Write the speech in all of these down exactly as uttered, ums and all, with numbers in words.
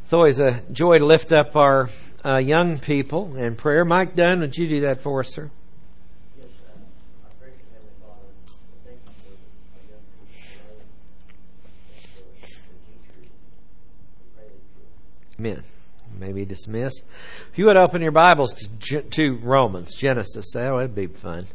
It's always a joy to lift up our uh, young people in prayer. Mike Dunn, would you do that for us, sir? Yes, uh, our gracious Heavenly Father, thank you for our young people today. Thank you for the teachers. We pray that you Amen. May be dismissed. If you would open your Bibles to, to Romans, Genesis, that would be fun.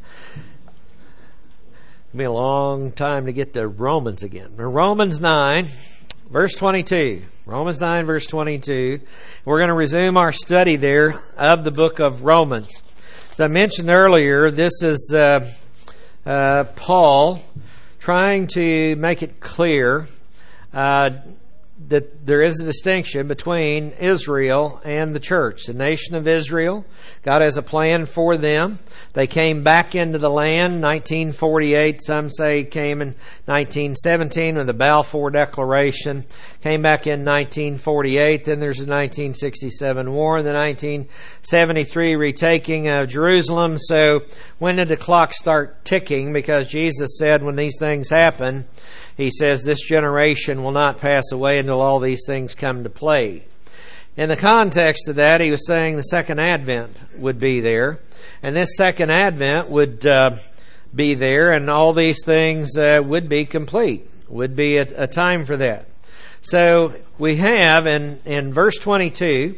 It'll be a long time to get to Romans again. Romans nine, verse twenty-two. Romans nine, verse twenty-two. We're going to resume our study there of the book of Romans. As I mentioned earlier, this is uh, uh, Paul trying to make it clear uh, that there is a distinction between Israel and the church. The nation of Israel, God has a plan for them. They came back into the land in nineteen forty-eight. Some say came in nineteen seventeen with the Balfour Declaration. Came back in nineteen forty-eight. Then there's the nineteen sixty-seven war, the nineteen seventy-three retaking of Jerusalem. So when did the clock start ticking? Because Jesus said when these things happen, He says, this generation will not pass away until all these things come to play. In the context of that, he was saying the second advent would be there. And this second advent would uh, be there, and all these things uh, would be complete. Would be a, a time for that. So we have in, in verse twenty-two,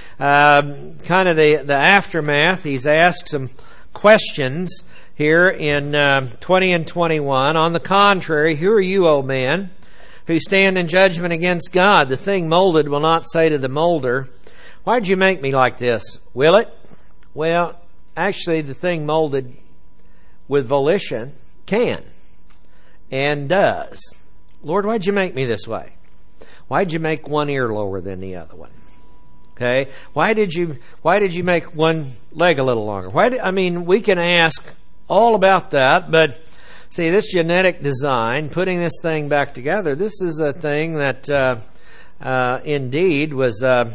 um, kind of the, the aftermath. He's asked some questions here in uh, twenty and twenty-one. On the contrary, who are you, O man, who stand in judgment against God? The thing molded will not say to the molder, why'd you make me like this? Will it? Well, actually, the thing molded with volition can and does. Lord, why'd you make me this way? Why'd you make one ear lower than the other one? Okay, why did you why did you make one leg a little longer? Why? Did, I mean, we can ask all about that, but see, this genetic design, putting this thing back together, this is a thing that uh, uh, indeed was, uh,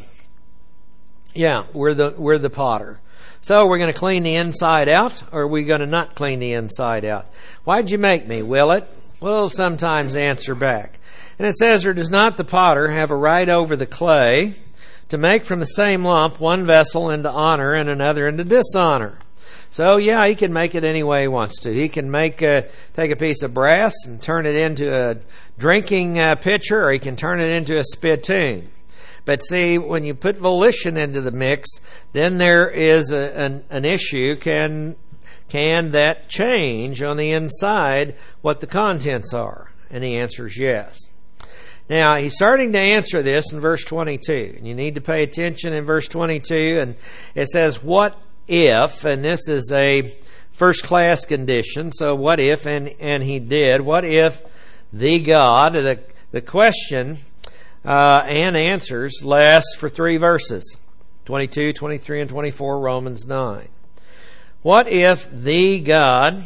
yeah, we're the we're the potter. So we're going to clean the inside out, or are we going to not clean the inside out? Why'd you make me? Will it? We'll sometimes answer back. And it says, or does not the potter have a right over the clay to make from the same lump one vessel into honor and another into dishonor? So, yeah, he can make it any way he wants to. He can make a, take a piece of brass and turn it into a drinking uh, pitcher, or he can turn it into a spittoon. But see, when you put volition into the mix, then there is a, an, an issue. Can, can that change on the inside what the contents are? And the answer is yes. Now, he's starting to answer this in verse twenty-two. And you need to pay attention in verse twenty-two. And it says, what if, and this is a first class condition, so what if, and, and he did, what if the God, the, the question uh, and answers last for three verses, twenty-two, twenty-three, and twenty-four, Romans nine. What if the God,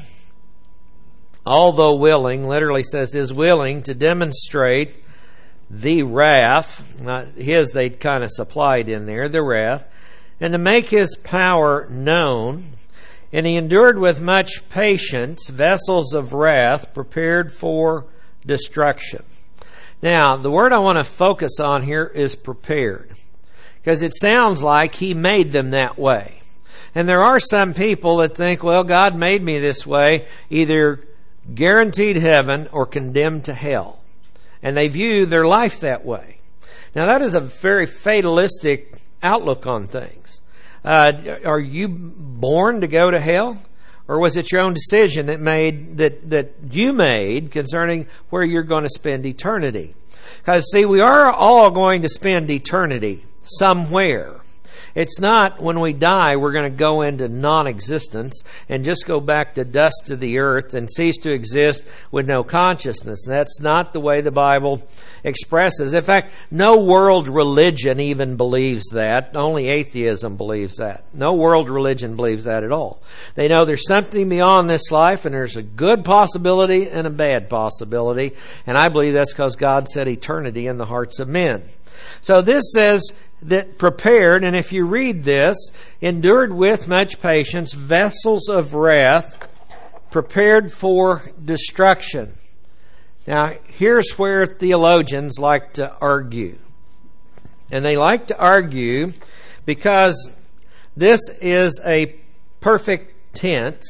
although willing, literally says is willing to demonstrate the wrath, not his they kind of supplied in there, the wrath, and to make his power known, and he endured with much patience vessels of wrath prepared for destruction. Now, the word I want to focus on here is prepared, because it sounds like he made them that way. And there are some people that think, well, God made me this way, either guaranteed heaven or condemned to hell. And they view their life that way. Now, that is a very fatalistic outlook on things. Uh, are you born to go to hell? Or was it your own decision that made that, that you made concerning where you're going to spend eternity? Because, see, we are all going to spend eternity somewhere. It's not when we die we're going to go into non-existence and just go back to dust of the earth and cease to exist with no consciousness. That's not the way the Bible expresses. In fact, no world religion even believes that. Only atheism believes that. No world religion believes that at all. They know there's something beyond this life, and there's a good possibility and a bad possibility. And I believe that's because God set eternity in the hearts of men. So this says that prepared, and if you read this, endured with much patience vessels of wrath prepared for destruction. Now, here's where theologians like to argue. And they like to argue because this is a perfect tense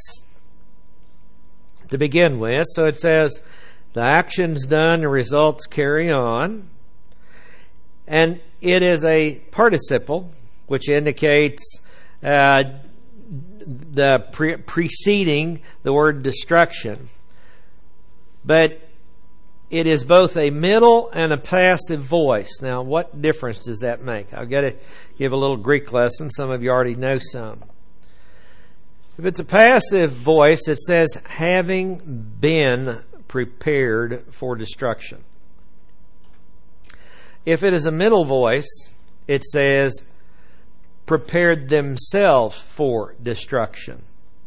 to begin with. So it says the action's done, the results carry on. And it is a participle, which indicates uh, the pre- preceding the word destruction. But it is both a middle and a passive voice. Now, what difference does that make? I've got to give a little Greek lesson. Some of you already know some. If it's a passive voice, it says, having been prepared for destruction. If it is a middle voice, it says, prepared themselves for destruction.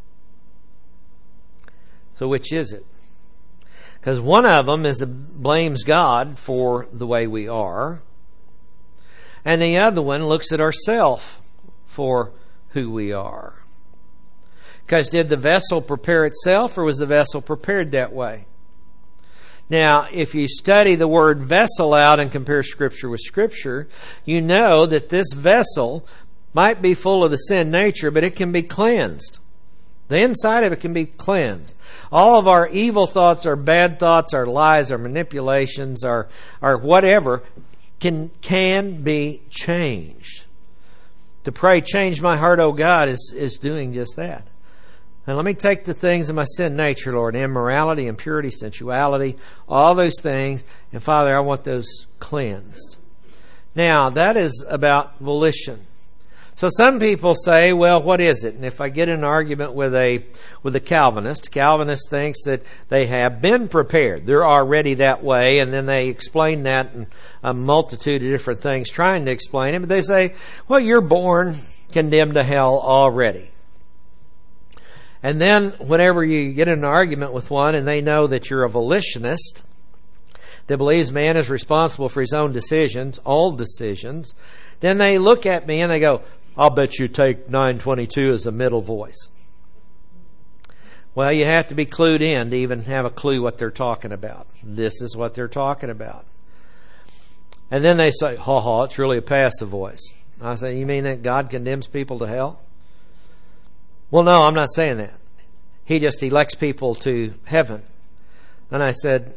So which is it? Because one of them is a, blames God for the way we are, and the other one looks at ourselves for who we are. Because did the vessel prepare itself, or was the vessel prepared that way? Now, if you study the word vessel out and compare Scripture with Scripture, you know that this vessel might be full of the sin nature, but it can be cleansed. The inside of it can be cleansed. All of our evil thoughts, our bad thoughts, our lies, our manipulations, our, our whatever, can, can be changed. To pray, change my heart, O God, is, is doing just that. And let me take the things of my sin nature, Lord, immorality, impurity, sensuality, all those things, and Father, I want those cleansed. Now, that is about volition. So some people say, well, what is it? And if I get in an argument with a with a Calvinist, Calvinist thinks that they have been prepared. They're already that way, and then they explain that in a multitude of different things, trying to explain it. But they say, well, you're born condemned to hell already. And then whenever you get in an argument with one and they know that you're a volitionist that believes man is responsible for his own decisions, all decisions, then they look at me and they go, I'll bet you take nine twenty-two as a middle voice. Well, you have to be clued in to even have a clue what they're talking about. This is what they're talking about. And then they say, ha ha, it's really a passive voice. I say, you mean that God condemns people to hell? Well, no, I'm not saying that. He just elects people to heaven. And I said,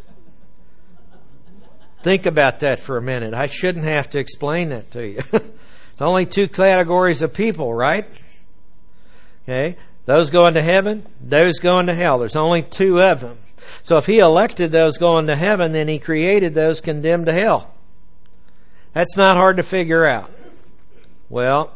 think about that for a minute. I shouldn't have to explain that to you. It's only two categories of people, right? Okay. Those going to heaven, those going to hell. There's only two of them. So if He elected those going to heaven, then He created those condemned to hell. That's not hard to figure out. Well,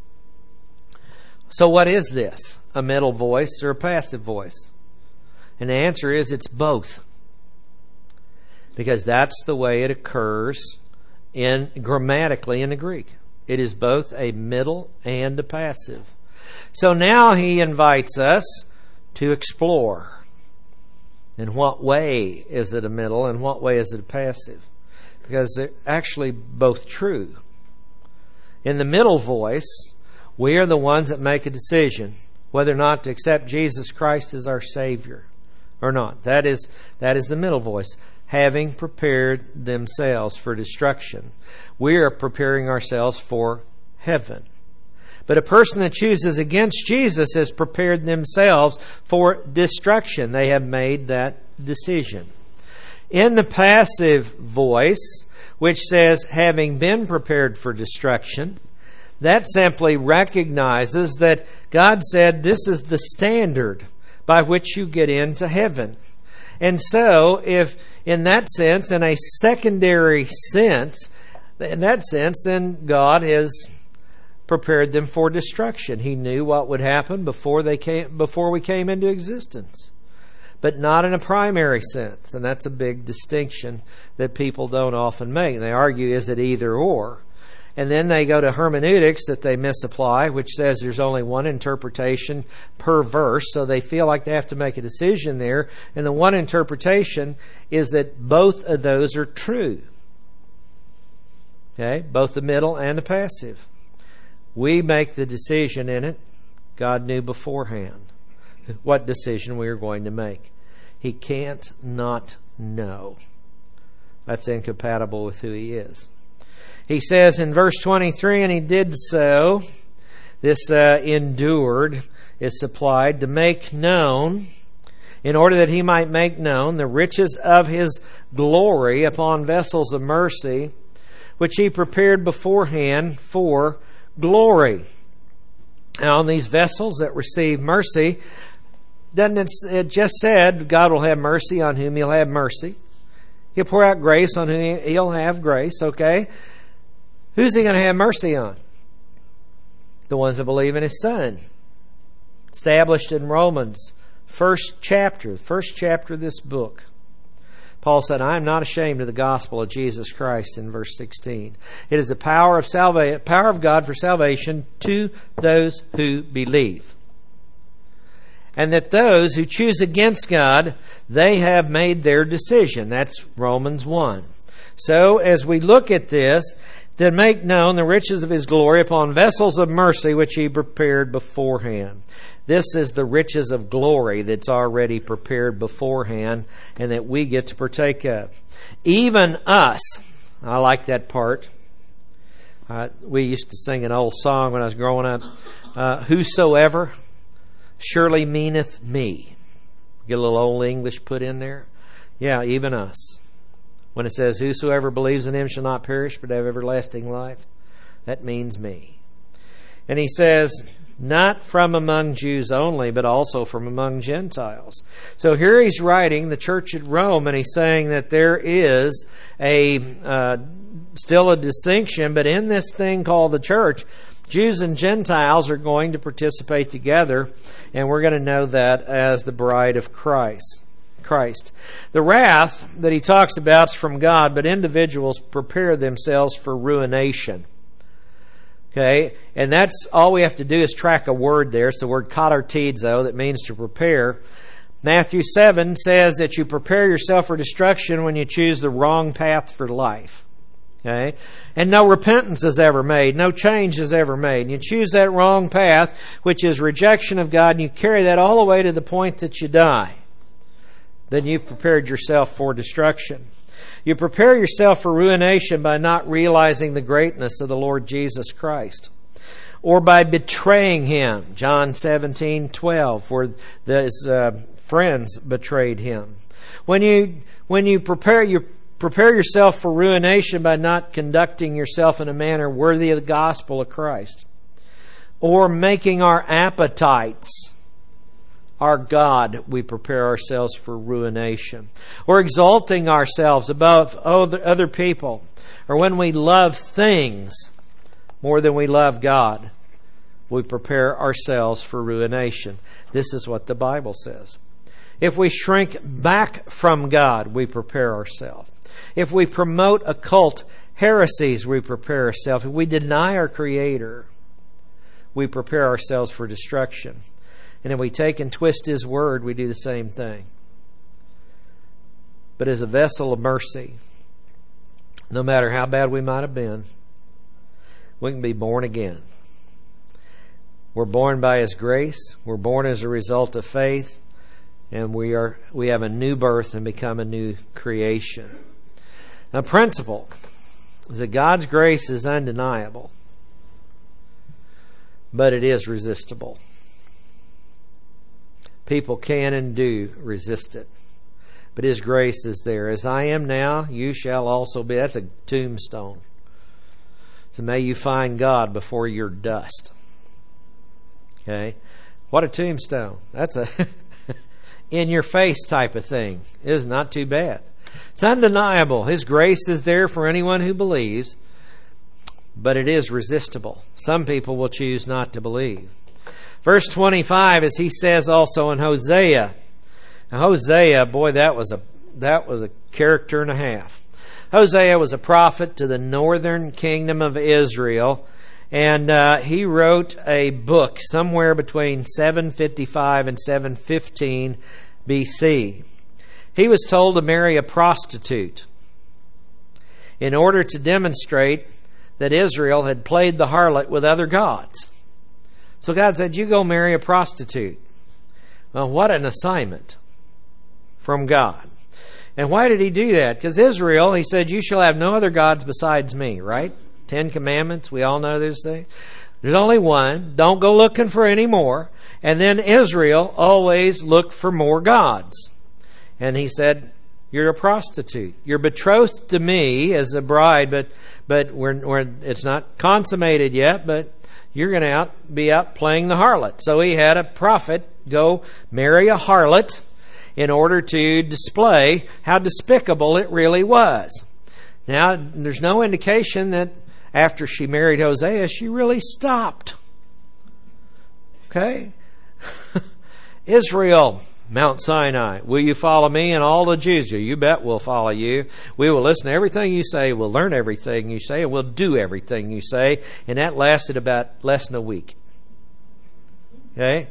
so what is this? A middle voice or a passive voice? And the answer is it's both. Because that's the way it occurs in grammatically in the Greek. It is both a middle and a passive. So now he invites us to explore. In what way is it a middle and what way is it a passive? Because they're actually both true. In the middle voice, we are the ones that make a decision whether or not to accept Jesus Christ as our Savior or not. That is, that is the middle voice. Having prepared themselves for destruction. We are preparing ourselves for heaven. But a person that chooses against Jesus has prepared themselves for destruction. They have made that decision. In the passive voice, which says, having been prepared for destruction, that simply recognizes that God said this is the standard by which you get into heaven. And so, if in that sense, in a secondary sense, in that sense, then God has prepared them for destruction. He knew what would happen before they came, before we came into existence. But not in a primary sense. And that's a big distinction that people don't often make. They argue, is it either or? And then they go to hermeneutics that they misapply, which says there's only one interpretation per verse. So they feel like they have to make a decision there. And the one interpretation is that both of those are true. Okay? Both the middle and the passive. We make the decision in it. God knew beforehand what decision we were going to make. He can't not know. That's incompatible with who He is. He says in verse twenty-three, and he did so, this uh, endured is supplied, to make known, in order that he might make known the riches of his glory upon vessels of mercy, which he prepared beforehand for glory. Now, on these vessels that receive mercy, doesn't it, it just said God will have mercy on whom he'll have mercy. He'll pour out grace on whom he'll have grace, okay? Who's he going to have mercy on? The ones that believe in his Son. Established in Romans, first chapter, first chapter of this book. Paul said, I am not ashamed of the gospel of Jesus Christ in verse sixteen. It is the power of salvation, power of God for salvation to those who believe. And that those who choose against God, they have made their decision. That's Romans one. So as we look at this, then make known the riches of his glory upon vessels of mercy which he prepared beforehand. This is the riches of glory that's already prepared beforehand and that we get to partake of. Even us, I like that part. Uh, we used to sing an old song when I was growing up. Uh, Whosoever surely meaneth me. Get a little old English put in there. Yeah, even us. When it says, whosoever believes in him shall not perish but have everlasting life, that means me. And he says, not from among Jews only, but also from among Gentiles. So here he's writing the church at Rome, and he's saying that there is a uh, still a distinction, but in this thing called the church, Jews and Gentiles are going to participate together, and we're going to know that as the bride of Christ. Christ. The wrath that he talks about is from God, but individuals prepare themselves for ruination. Okay, and that's all we have to do is track a word there. It's the word katartizo that means to prepare. Matthew seven says that you prepare yourself for destruction when you choose the wrong path for life. Okay, and no repentance is ever made, no change is ever made. And you choose that wrong path, which is rejection of God, and you carry that all the way to the point that you die. Then you've prepared yourself for destruction. You prepare yourself for ruination by not realizing the greatness of the Lord Jesus Christ, or by betraying Him. John seventeen twelve, where his uh, friends betrayed Him. When you when you prepare you prepare yourself for ruination by not conducting yourself in a manner worthy of the gospel of Christ, or making our appetites our God, we prepare ourselves for ruination. Or exalting ourselves above other people. Or when we love things more than we love God, we prepare ourselves for ruination. This is what the Bible says. If we shrink back from God, we prepare ourselves. If we promote occult heresies, we prepare ourselves. If we deny our Creator, we prepare ourselves for destruction. And if we take and twist His Word, we do the same thing. But as a vessel of mercy, no matter how bad we might have been, we can be born again. We're born by His grace. We're born as a result of faith. And we are we have a new birth and become a new creation. Now, principle is that God's grace is undeniable, but it is resistible. People can and do resist it. But His grace is there. As I am now, you shall also be. That's a tombstone. So may you find God before you're dust. Okay? What a tombstone. That's a in-your-face type of thing. It is not too bad. It's undeniable. His grace is there for anyone who believes. But it is resistible. Some people will choose not to believe. Verse twenty-five, as he says also in Hosea. Now, Hosea, boy, that was a that was a character and a half. Hosea was a prophet to the northern kingdom of Israel, and uh, he wrote a book somewhere between seven fifty-five and seven fifteen B C. He was told to marry a prostitute in order to demonstrate that Israel had played the harlot with other gods. So God said, you go marry a prostitute. Well, what an assignment from God. And why did He do that? Because Israel, He said, you shall have no other gods besides me, right? Ten Commandments, we all know those things. There's only one. Don't go looking for any more. And then Israel always looked for more gods. And he said, you're a prostitute. You're betrothed to me as a bride, but but we're, we're it's not consummated yet, but you're going to out, be out playing the harlot. So he had a prophet go marry a harlot in order to display how despicable it really was. Now, there's no indication that after she married Hosea, she really stopped. Okay? Israel, Mount Sinai, will you follow me? And all the Jews, you bet we'll follow you. We will listen to everything you say. We'll learn everything you say. And we'll do everything you say. And that lasted about less than a week. Okay?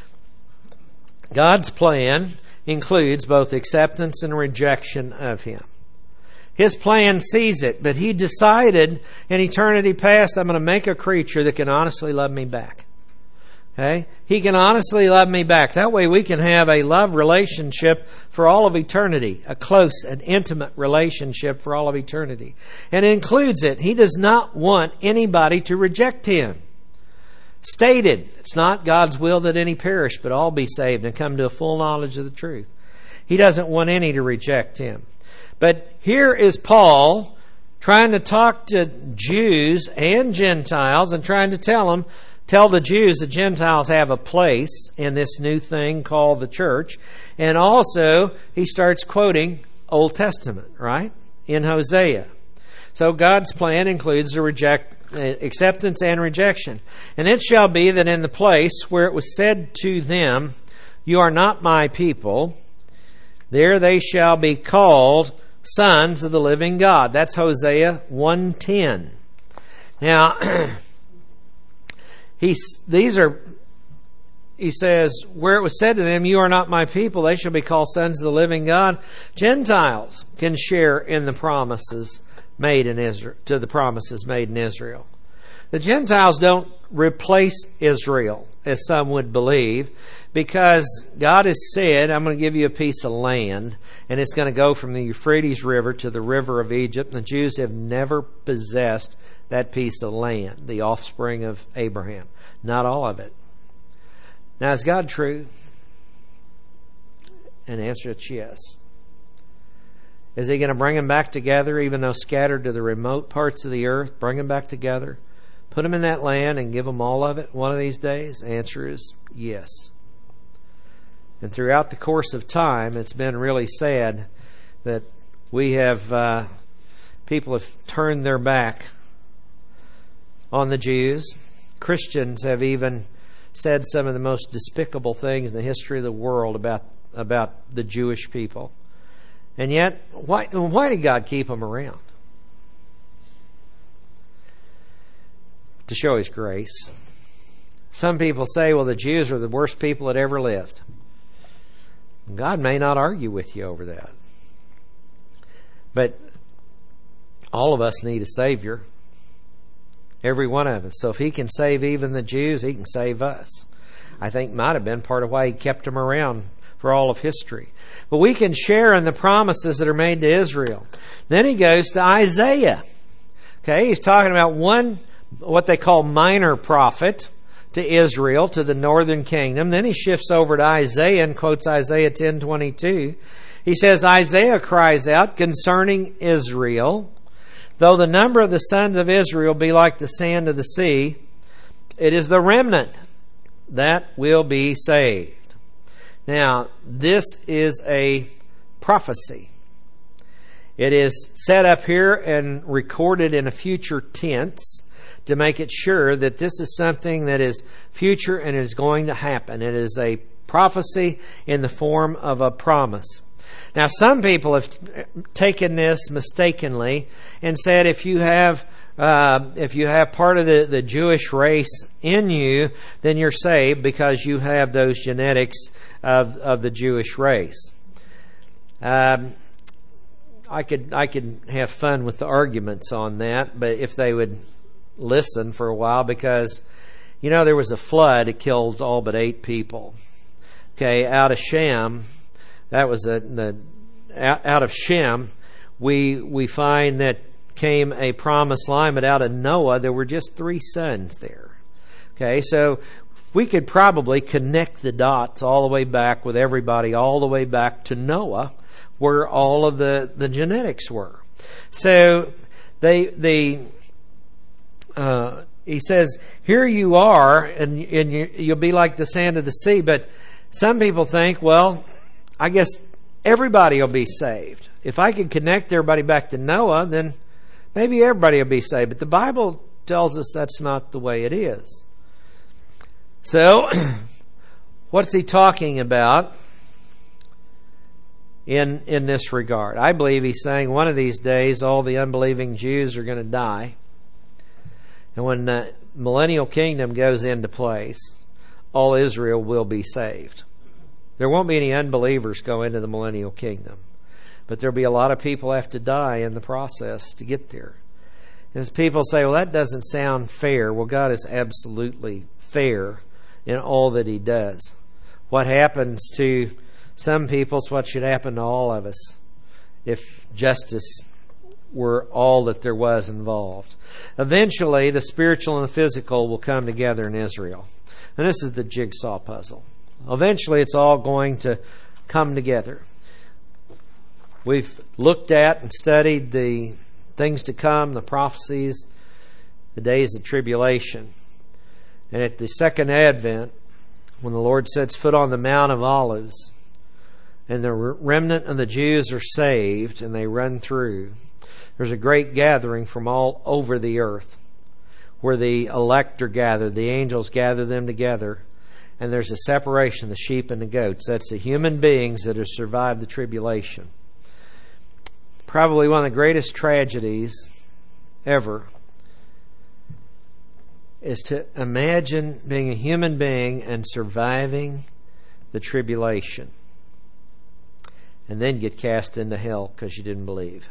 God's plan includes both acceptance and rejection of Him. His plan sees it, but He decided in eternity past, I'm going to make a creature that can honestly love me back. Okay? He can honestly love me back. That way we can have a love relationship for all of eternity. A close and intimate relationship for all of eternity. And it includes it. He does not want anybody to reject Him. Stated, it's not God's will that any perish, but all be saved and come to a full knowledge of the truth. He doesn't want any to reject Him. But here is Paul trying to talk to Jews and Gentiles and trying to tell them, tell the Jews the Gentiles have a place in this new thing called the church. And also, he starts quoting Old Testament, right? In Hosea. So God's plan includes the reject, acceptance and rejection. And it shall be that in the place where it was said to them, you are not my people, there they shall be called sons of the living God. That's Hosea one ten. Now, he's, these are, he says, where it was said to them, you are not my people, they shall be called sons of the living God. Gentiles can share in the promises made in Israel, to the promises made in Israel. The Gentiles don't replace Israel, as some would believe, because God has said, I'm going to give you a piece of land, and it's going to go from the Euphrates River to the river of Egypt. And the Jews have never possessed that piece of land, the offspring of Abraham. Not all of it. Now, is God true? And the answer is yes. Is He going to bring them back together, even though scattered to the remote parts of the earth? Bring them back together? Put them in that land and give them all of it one of these days? Answer is yes. And throughout the course of time, it's been really sad that we have, uh, people have turned their back on the Jews. Christians have even said some of the most despicable things in the history of the world about, about the Jewish people. And yet, why, why did God keep them around? To show His grace. Some people say, well, the Jews are the worst people that ever lived. God may not argue with you over that. But all of us need a Savior. Every one of us. So if He can save even the Jews, He can save us. I think might have been part of why He kept them around for all of history. But we can share in the promises that are made to Israel. Then he goes to Isaiah. Okay, he's talking about one, what they call minor prophet to Israel, to the northern kingdom. Then he shifts over to Isaiah and quotes Isaiah ten twenty-two. He says, Isaiah cries out concerning Israel, though the number of the sons of Israel be like the sand of the sea, it is the remnant that will be saved. Now, this is a prophecy. It is set up here and recorded in a future tense to make it sure that this is something that is future and is going to happen. It is a prophecy in the form of a promise. Now, some people have taken this mistakenly and said if you have uh, if you have part of the, the Jewish race in you, then you're saved because you have those genetics of of the Jewish race. Um, I could I could have fun with the arguments on that, but if they would listen for a while, because you know there was a flood that killed all but eight people. Okay, out of Shem, that was a, the out of Shem, we we find that became a promised land, but out of Noah, there were just three sons there. Okay, so we could probably connect the dots all the way back with everybody, all the way back to Noah, where all of the, the genetics were. So they, they, uh, he says, here you are, and, and you, you'll be like the sand of the sea. But some people think, well, I guess everybody will be saved. If I could connect everybody back to Noah, then maybe everybody will be saved. But the Bible tells us that's not the way it is. So, what's he talking about in in this regard? I believe he's saying one of these days all the unbelieving Jews are going to die. And when the millennial kingdom goes into place, all Israel will be saved. There won't be any unbelievers go into the millennial kingdom. But there'll be a lot of people have to die in the process to get there. As people say, well, that doesn't sound fair. Well, God is absolutely fair in all that He does. What happens to some people is what should happen to all of us if justice were all that there was involved. Eventually, the spiritual and the physical will come together in Israel. And this is the jigsaw puzzle. Eventually, it's all going to come together. We've looked at and studied the things to come, the prophecies, the days of tribulation. And at the second advent, when the Lord sets foot on the Mount of Olives, and the remnant of the Jews are saved, and they run through, there's a great gathering from all over the earth, where the elect are gathered, the angels gather them together, and there's a separation, the sheep and the goats. That's the human beings that have survived the tribulation. Probably one of the greatest tragedies ever is to imagine being a human being and surviving the tribulation and then get cast into hell because you didn't believe.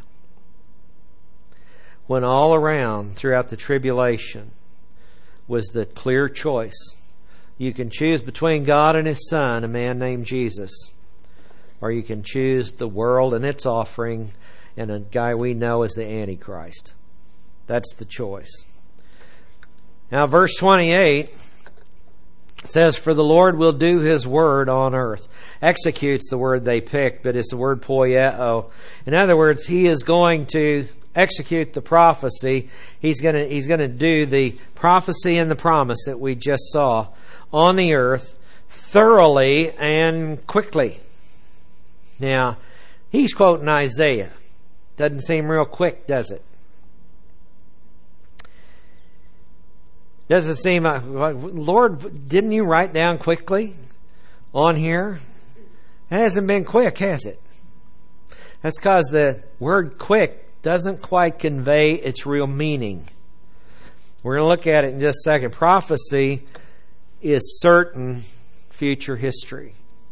When all around throughout the tribulation was the clear choice. You can choose between God and His Son, a man named Jesus, or you can choose the world and its offering and a guy we know as the Antichrist. That's the choice. Now, verse twenty-eight says, for the Lord will do His word on earth. Executes the word they picked, but it's the word poieo. In other words, He is going to execute the prophecy. He's going to, He's going to do the prophecy and the promise that we just saw on the earth thoroughly and quickly. Now, he's quoting Isaiah. Doesn't seem real quick, does it? Doesn't seem, uh, Lord, didn't you write down quickly on here? It hasn't been quick, has it? That's because the word quick doesn't quite convey its real meaning. We're going to look at it in just a second. Prophecy is certain future history.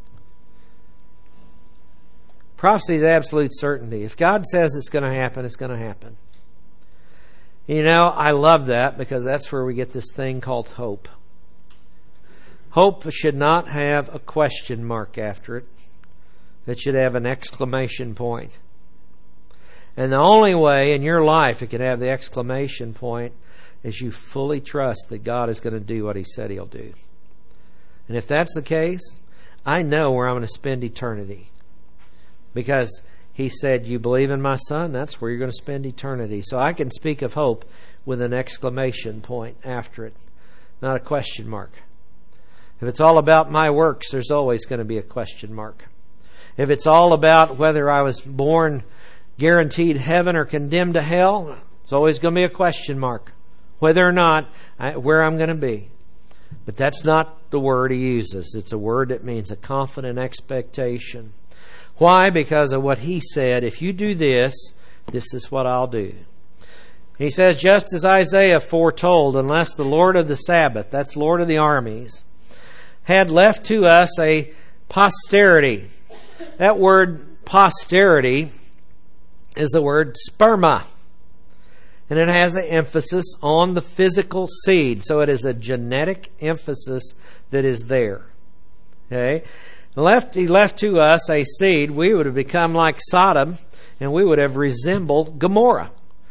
Prophecy is absolute certainty. If God says it's going to happen, it's going to happen. You know, I love that because that's where we get this thing called hope. Hope should not have a question mark after it. It should have an exclamation point. And the only way in your life it can have the exclamation point is you fully trust that God is going to do what He said He'll do. And if that's the case, I know where I'm going to spend eternity. Because He said, you believe in my Son, that's where you're going to spend eternity. So I can speak of hope with an exclamation point after it, not a question mark. If it's all about my works, there's always going to be a question mark. If it's all about whether I was born guaranteed heaven or condemned to hell, there's always going to be a question mark. Whether or not, I, where I'm going to be. But that's not the word He uses. It's a word that means a confident expectation. Why? Because of what He said. If you do this, this is what I'll do. He says, just as Isaiah foretold, unless the Lord of the Sabbath, that's Lord of the armies, had left to us a posterity. That word posterity is the word sperma. And it has an emphasis on the physical seed. So it is a genetic emphasis that is there. Okay? Left, he left to us a seed, we would have become like Sodom, and we would have resembled Gomorrah.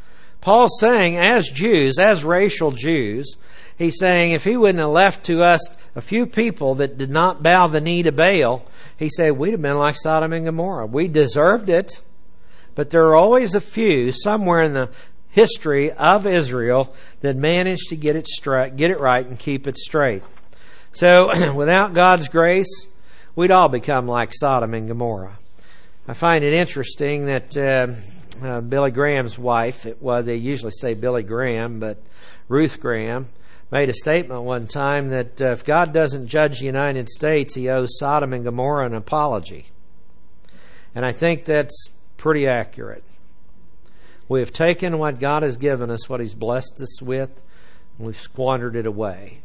Paul's saying, as Jews, as racial Jews, he's saying if he wouldn't have left to us a few people that did not bow the knee to Baal, he said we'd have been like Sodom and Gomorrah. We deserved it, but there are always a few somewhere in the history of Israel that managed to get it straight, get it right and keep it straight. So without God's grace, we'd all become like Sodom and Gomorrah. I find it interesting that uh, uh, Billy Graham's wife, it, well, they usually say Billy Graham, but Ruth Graham, made a statement one time that uh, if God doesn't judge the United States, he owes Sodom and Gomorrah an apology. And I think that's pretty accurate. We have taken what God has given us, what he's blessed us with, and we've squandered it away.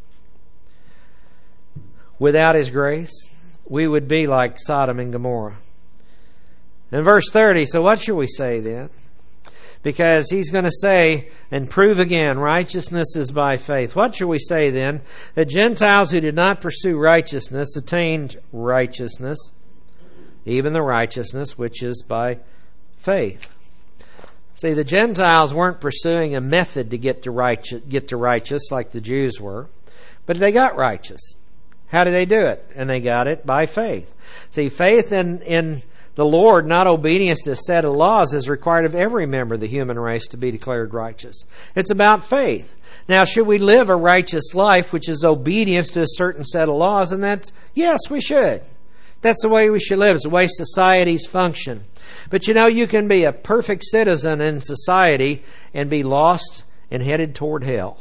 Without his grace, we would be like Sodom and Gomorrah. In verse thirty, so what shall we say then? Because he's going to say, and prove again, righteousness is by faith. What shall we say then? That Gentiles who did not pursue righteousness attained righteousness, even the righteousness which is by faith. See, the Gentiles weren't pursuing a method to get to righteous, get to righteous like the Jews were, but they got righteous. How did they do it? And they got it by faith. See, faith in, in the Lord, not obedience to a set of laws, is required of every member of the human race to be declared righteous. It's about faith. Now, should we live a righteous life, which is obedience to a certain set of laws? And that's, yes, we should. That's the way we should live. It's the way societies function. But you know, you can be a perfect citizen in society and be lost and headed toward hell.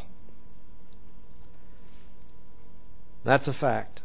That's a fact.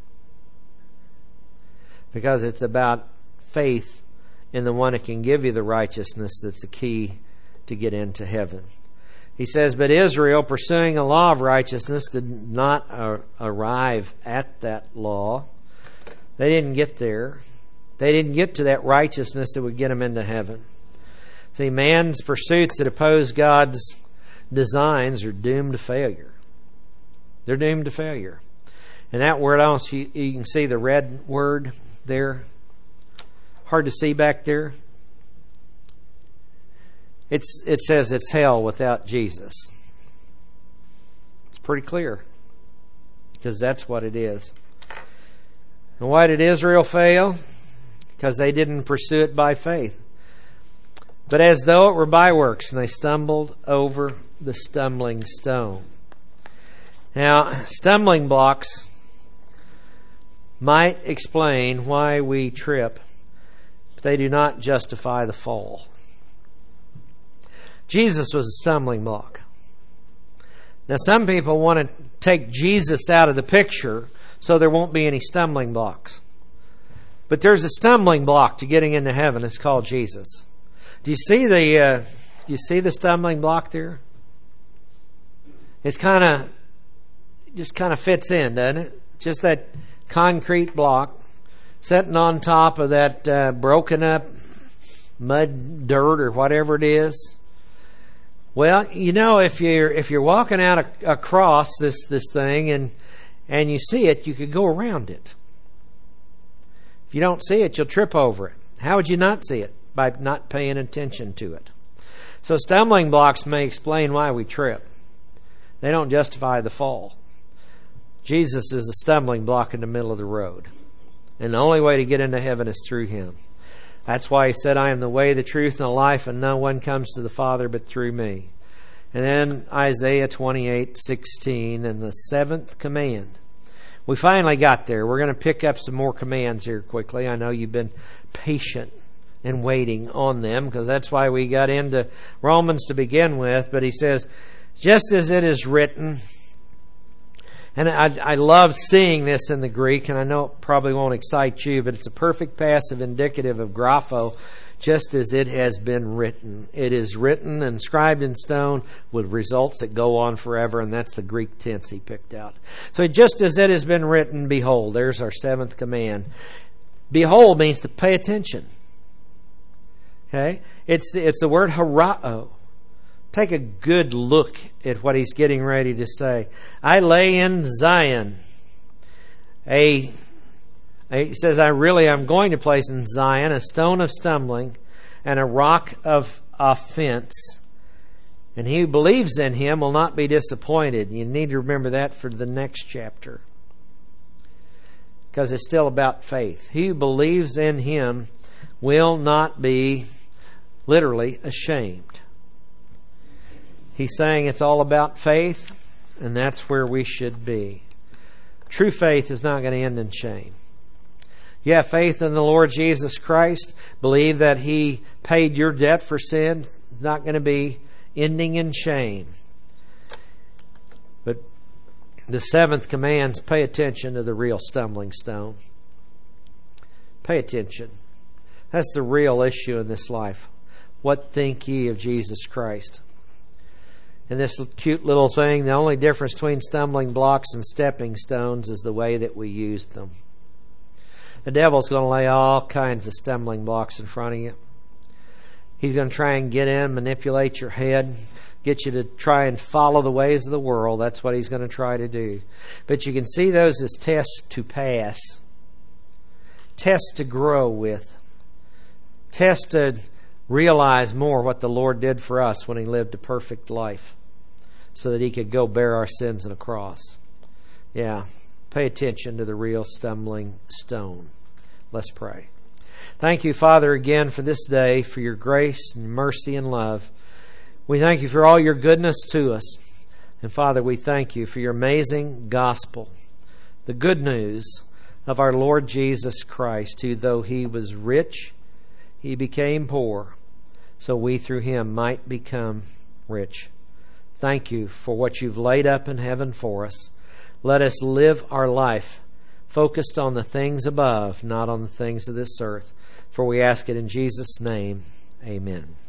Because it's about faith in the one that can give you the righteousness that's the key to get into heaven. He says, but Israel, pursuing a law of righteousness, did not uh, arrive at that law. They didn't get there. They didn't get to that righteousness that would get them into heaven. See, man's pursuits that oppose God's designs are doomed to failure. They're doomed to failure. And that word, I don't know if you, you can see the red word there. Hard to see back there. It's it says it's hell without Jesus. It's pretty clear, because that's what it is. And why did Israel fail? Because they didn't pursue it by faith, but as though it were by works, and they stumbled over the stumbling stone. Now, stumbling blocks might explain why we trip, but they do not justify the fall. Jesus was a stumbling block. Now, some people want to take Jesus out of the picture so there won't be any stumbling blocks. But there's a stumbling block to getting into heaven. It's called Jesus. Do you see the uh, do you see the stumbling block there? It's kind of just kind of fits in, doesn't it? Just that concrete block sitting on top of that uh, broken up mud, dirt, or whatever it is. Well, you know, if you're if you're walking out a, across this this thing and and you see it, you could go around it. If you don't see it, you'll trip over it. How would you not see it? By not paying attention to it. So stumbling blocks may explain why we trip. They don't justify the fall. Jesus is a stumbling block in the middle of the road. And the only way to get into heaven is through Him. That's why He said, I am the way, the truth, and the life, and no one comes to the Father but through me. And then Isaiah twenty-eight sixteen and the seventh command. We finally got there. We're going to pick up some more commands here quickly. I know you've been patient and waiting on them, because that's why we got into Romans to begin with. But he says, just as it is written, and I, I love seeing this in the Greek, and I know it probably won't excite you, but it's a perfect passive indicative of grapho, just as it has been written. It is written and inscribed in stone with results that go on forever, and that's the Greek tense he picked out. So just as it has been written, behold, there's our seventh command. Behold means to pay attention. Okay? It's it's the word harao. Take a good look at what he's getting ready to say. I lay in Zion a He says, I really am going to place in Zion a stone of stumbling and a rock of offense, And he who believes in him will not be disappointed. You need to remember that for the next chapter, because it's still about faith. He who believes in him will not be literally ashamed. He's saying it's all about faith, and that's where we should be. True faith is not going to end in shame. You have faith in the Lord Jesus Christ, believe that He paid your debt for sin. It's not going to be ending in shame. But the seventh command is pay attention to the real stumbling stone. Pay attention. That's the real issue in this life. What think ye of Jesus Christ? And this cute little thing, the only difference between stumbling blocks and stepping stones is the way that we use them. The devil's going to lay all kinds of stumbling blocks in front of you. He's going to try and get in, manipulate your head, get you to try and follow the ways of the world. That's what he's going to try to do. But you can see those as tests to pass, tests to grow with, tests to realize more what the Lord did for us when He lived a perfect life so that He could go bear our sins on a cross. Yeah, pay attention to the real stumbling stone. Let's pray. Thank you, Father, again for this day, for your grace and mercy and love. We thank you for all your goodness to us. And Father, we thank you for your amazing gospel, the good news of our Lord Jesus Christ, who though He was rich, He became poor, so we through Him might become rich. Thank you for what you've laid up in heaven for us. Let us live our life focused on the things above, not on the things of this earth. For we ask it in Jesus' name. Amen.